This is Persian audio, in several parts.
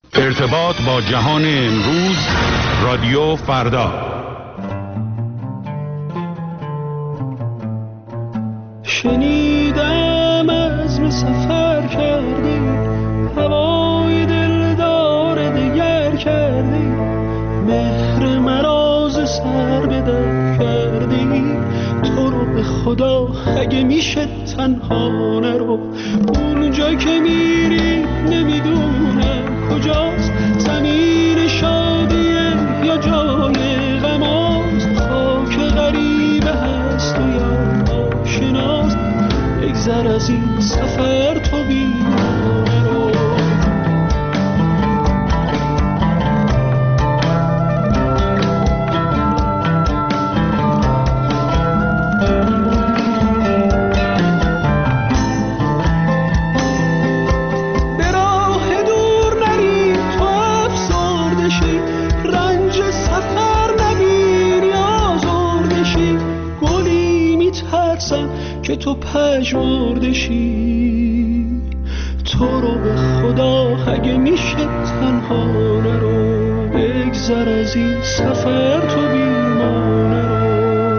ارتباط با جهان امروز، رادیو فردا. شنیدم عزم سفر کردی، هوای دلدار دگر کردی، مهر مراز سر به در کردی. تو رو به خدا اگه میشه تنها نرو، اونجا که میری نمیدونم کجاست، زمین شادیه یا جای غماست، خاک غریبه هست و یا آشناست. بگذر از این سفر تو بیمانه رو. که تو پژمرده شی، تو رو به خدا اگه میشه تنها نرو، بگذر از این سفر تو بیمانه رو.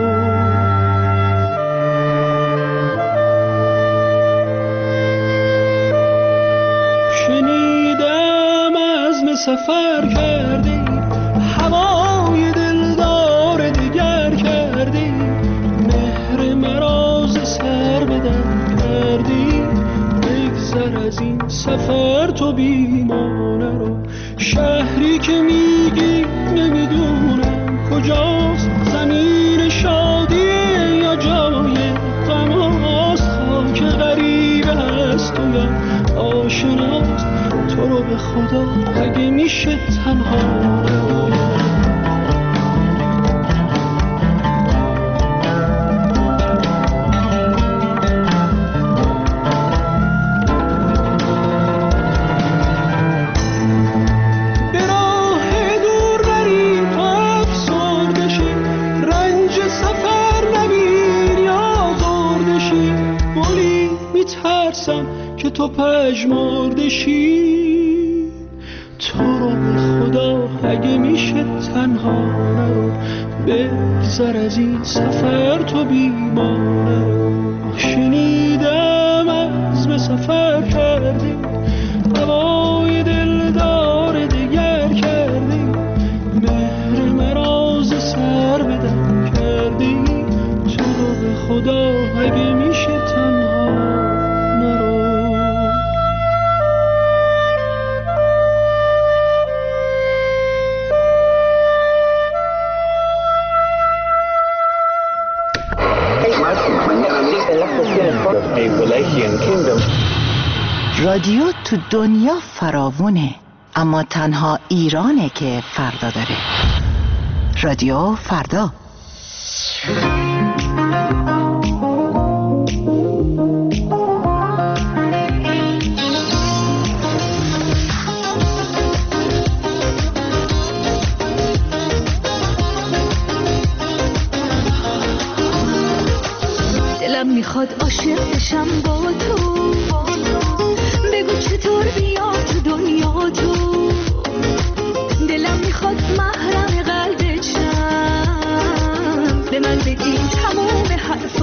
شنیدم عزم سفر کردی، هوای دلدار دگر کردی، مهر مراز سر به در کردی. بگذر از این سفر تو بیمانه رو. شهری که میگی نمیدونم کجاست، زمین شادیه یا جای غماست، خاک غریبه هست و یا آشناست. تو رو به خدا اگه میشه تنها نرو. که تو پژمرده شی، تو رو به خدا اگه میشه تنها نرو، بگذر از این سفر تو بیمانه رو. شنیدم عزم سفر کردی، هوای دلدار دگر کردی، مهر مراز سر به در کردی. تو رو به خدا اگه میشه تنها نرو. رادیو تو دنیا فراوونه، اما تنها ایرانه که فردا داره. رادیو فردا. دلم میخواد عاشق بشم با تو، بگو چطور بیام تو دنیا تو. دلم میخواد محرم قلبت شم، به من بگی تموم حرف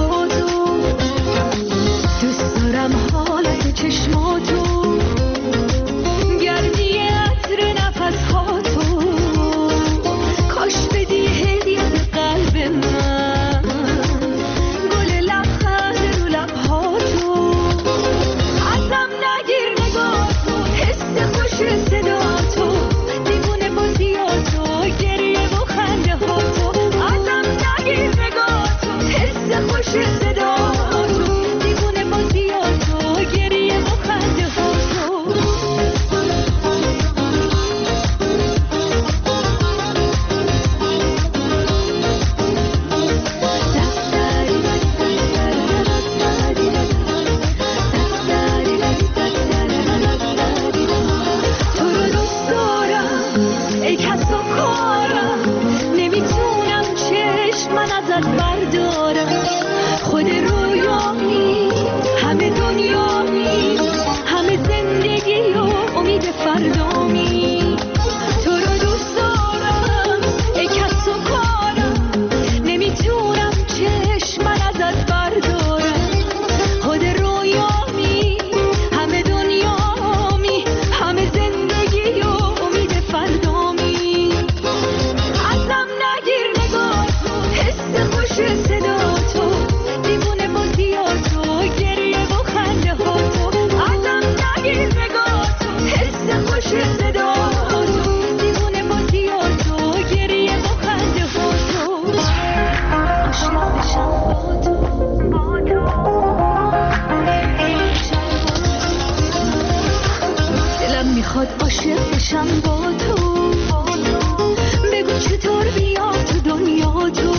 میخواد عاشق بشم با تو، بگو چطور بیام تو دنیا تو،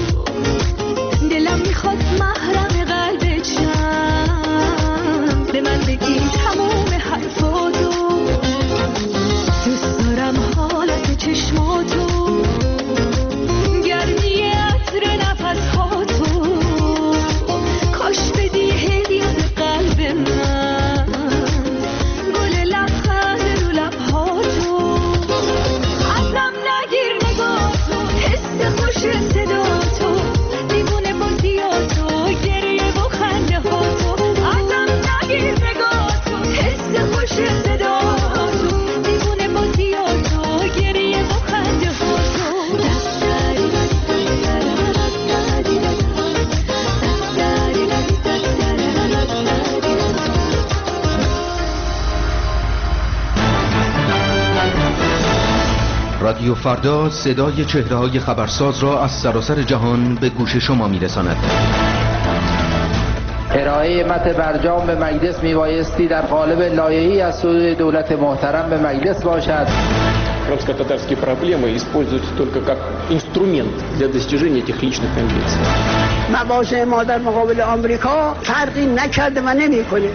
دلم میخواد محرم قلبت شم، به من بگی تموم حرفاتو، دوست دارم حالت چشماتو، گرمی عطر نفسهاتو، کاش بدی هدیه به قلب من، گل لبخند رو لبهاتو، ازم نگیر نگاهتو، حس خوش صداتو، دیوونه بازیاتو، گریه و خنده هاتو، ازم نگیر نگاهتو، حس خوش صداتو، دیوونه بازیاتو، گریه و خنده هاتو. رادیو فردا صدای چهره‌های خبرساز را از سراسر جهان به گوش شما می‌رساند. ارائه متن برجام به مجلس میبایستی در قالب لایحه‌ای از سوی دولت محترم به مجلس باشد. Крымско-татарские проблемы используются только как инструмент для достижения этих личных амбиций. مواضع ما در مقابل آمریکا فرقی نکرده و نمی‌کنه.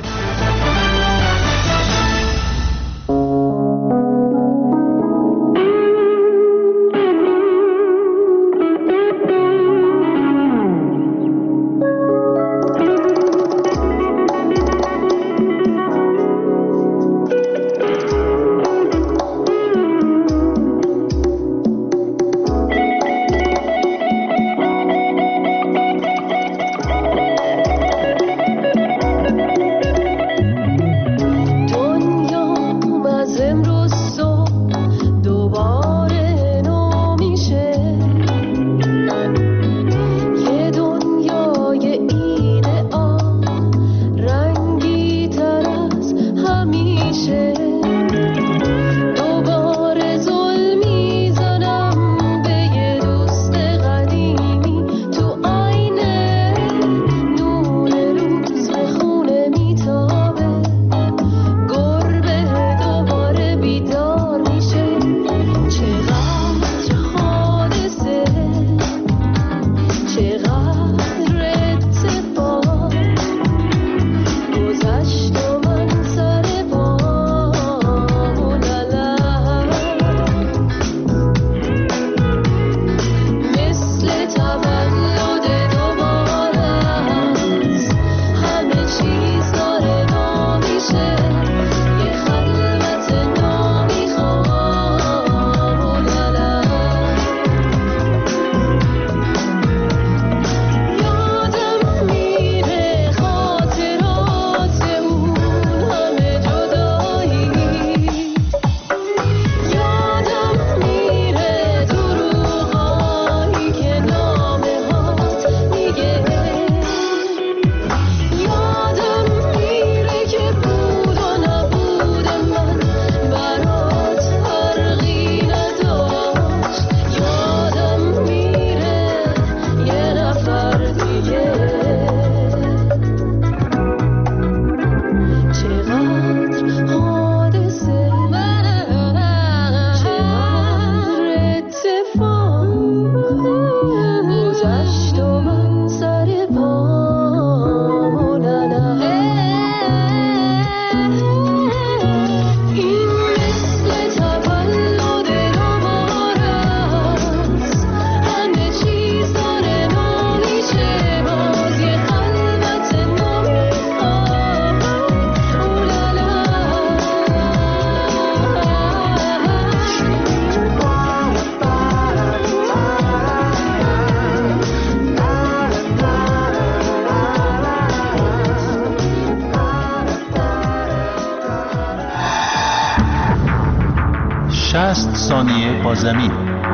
ثانیه با زمین.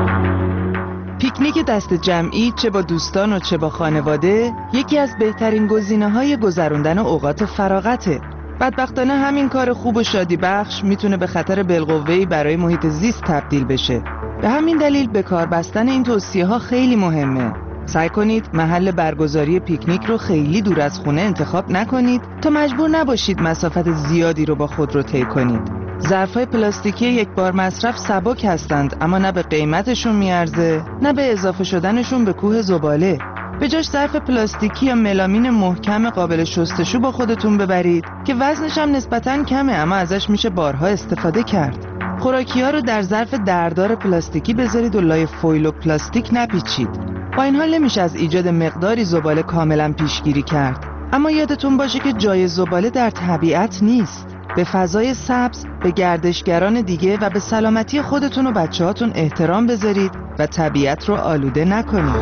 پیکنیک دست جمعی چه با دوستان و چه با خانواده یکی از بهترین گزینه‌های گذراندن اوقات فراغته. بدبختانه همین کار خوب و شادی بخش میتونه به خطر بالقوه‌ای برای محیط زیست تبدیل بشه. به همین دلیل به کار بستن این توصیه‌ها خیلی مهمه. سعی کنید محل برگزاری پیکنیک رو خیلی دور از خونه انتخاب نکنید تا مجبور نباشید مسافت زیادی رو با خود رو طی کنید. ظرف‌های پلاستیکی یک بار مصرف سبک هستند، اما نه به قیمتشون میارزه نه به اضافه شدنشون به کوه زباله. به جاش ظرف پلاستیکی یا ملامین محکم قابل شستشو با خودتون ببرید که وزنش هم نسبتاً کمه، اما ازش میشه بارها استفاده کرد. خوراکی‌ها رو در ظرف دردار پلاستیکی بذارید و لای فویل و پلاستیک نپیچید. با این حال نمیشه از ایجاد مقداری زباله کاملاً پیشگیری کرد، اما یادتون باشه که جای زباله در طبیعت نیست. به فضای سبز، به گردشگران دیگه و به سلامتی خودتون و بچه‌هاتون احترام بذارید و طبیعت رو آلوده نکنید.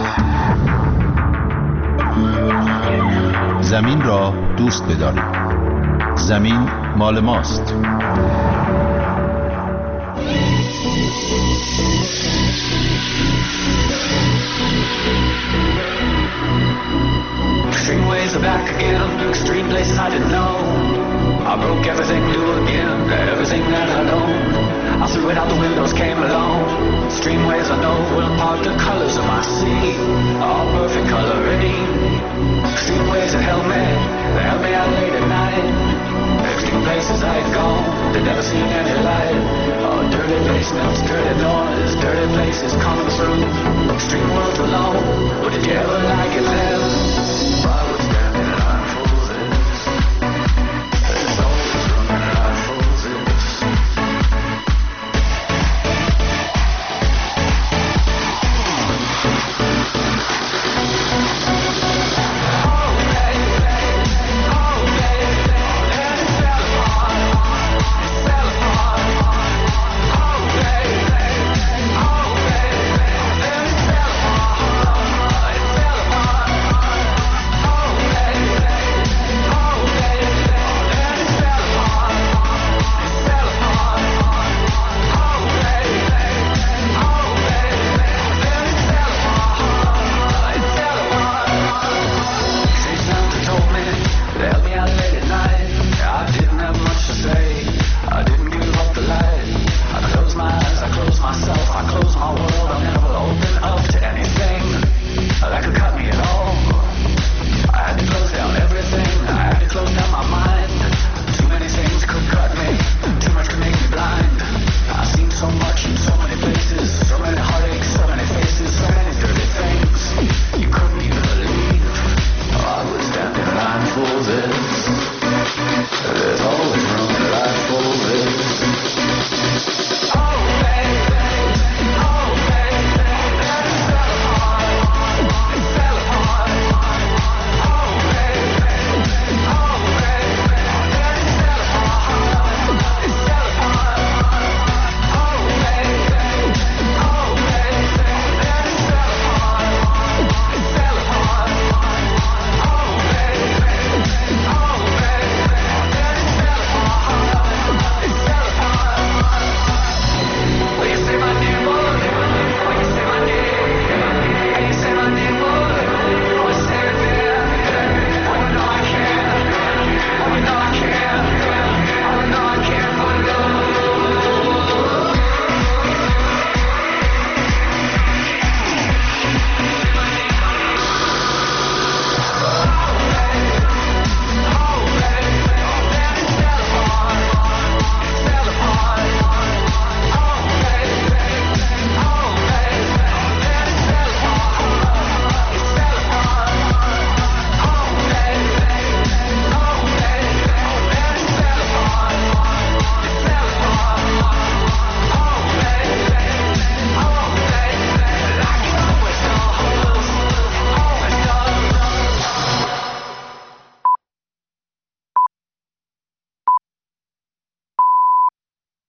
زمین را دوست بدارید. زمین مال ماست. Extreme ways are back again, extreme places I didn't know. I broke everything new again, everything that I know. I threw it out the windows, came along. Extreme ways I know will impart the colors of my sea, all perfect coloring. Extreme ways that held me, they held me out late at night. Extreme places I had gone, they never seen any light. Oh, dirty basements, dirty noise, dirty places coming through. Extreme worlds alone, but did you ever like it there?